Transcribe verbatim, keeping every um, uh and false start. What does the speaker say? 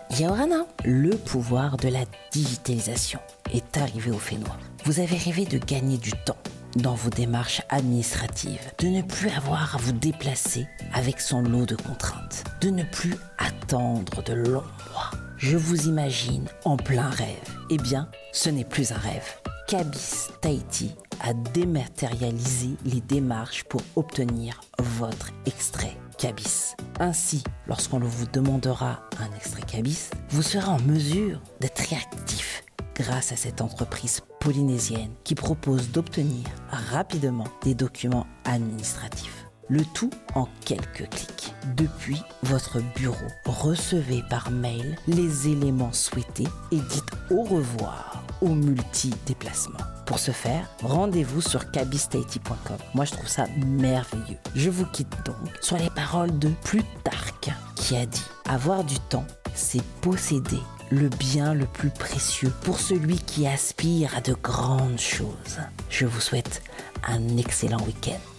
Yaorana, le pouvoir de la digitalisation est arrivé au Fénois. Vous avez rêvé de gagner du temps dans vos démarches administratives, de ne plus avoir à vous déplacer avec son lot de contraintes, de ne plus attendre de longs mois. Je vous imagine en plein rêve. Eh bien, ce n'est plus un rêve. Kabis Tahiti a dématérialisé les démarches pour obtenir votre extrait Kabis. Ainsi, lorsqu'on vous demandera un extrait Kabis, vous serez en mesure d'être réactif grâce à cette entreprise polynésienne qui propose d'obtenir rapidement des documents administratifs. Le tout en quelques clics. Depuis votre bureau, recevez par mail les éléments souhaités et dites au revoir aux multi-déplacements. Pour ce faire, rendez-vous sur kabis tahiti point com. Moi, je trouve ça merveilleux. Je vous quitte donc sur les paroles de Plutarque qui a dit « Avoir du temps, c'est posséder le bien le plus précieux pour celui qui aspire à de grandes choses. » Je vous souhaite un excellent week-end.